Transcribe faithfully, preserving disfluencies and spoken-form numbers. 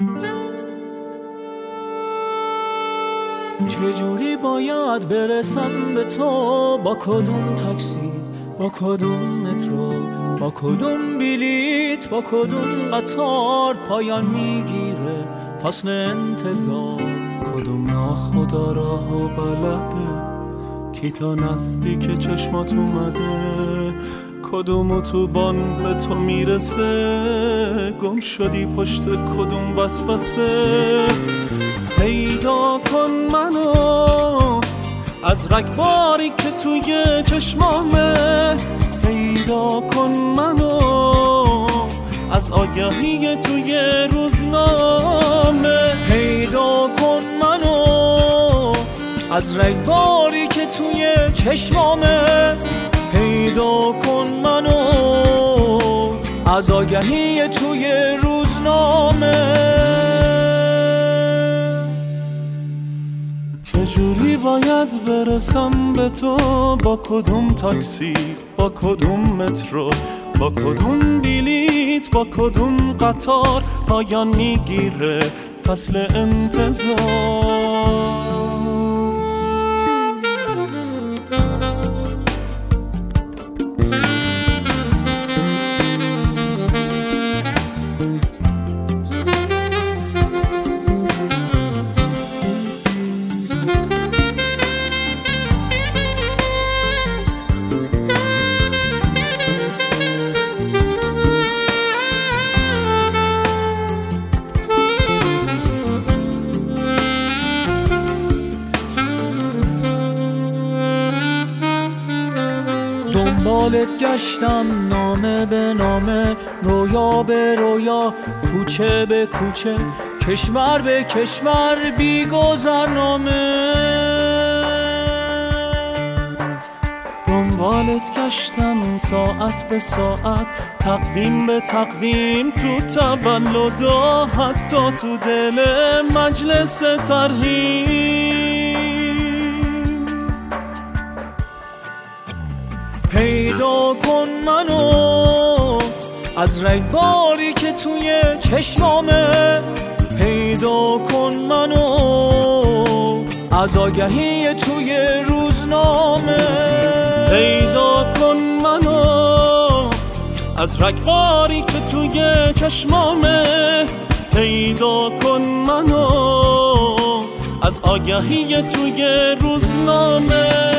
چجوری باید برسم به تو؟ با کدوم تاکسی، با کدوم مترو، با کدوم بلیت، با کدوم قطار پایان میگیره فصل انتظار؟ کدوم ناخدا راه و بلده کی تا نزدیک چشمات اومده؟ کدوم اتوبان به تو میرسه؟ گم شدی پشت کدوم وسوسه؟ پیدا کن منو از رگباری که توی چشمامه، پیدا کن منو از آگهی توی روزنامه، پیدا کن منو از رگباری که توی چشمامه، پیدا کن منو از آگهی توی روزنامه. چجوری باید برسم به تو؟ با کدوم تاکسی، با کدوم مترو، با کدوم بلیت، با کدوم قطار پایان میگیره فصل انتظار؟ دنبالت گشتم نامه به نامه، رویا به رویا، کوچه به کوچه، کشور به کشور، بی گذرنامه. دنبالت گشتم ساعت به ساعت، تقویم به تقویم، تو تولد و حتی تو دل مجلس ترحیم. پیدا کن منو از رگباری که توی چشمامه، پیدا کن منو از آگهی توی روزنامه، پیدا کن منو از رگباری که توی چشمامه، پیدا کن منو از آگهی توی روزنامه.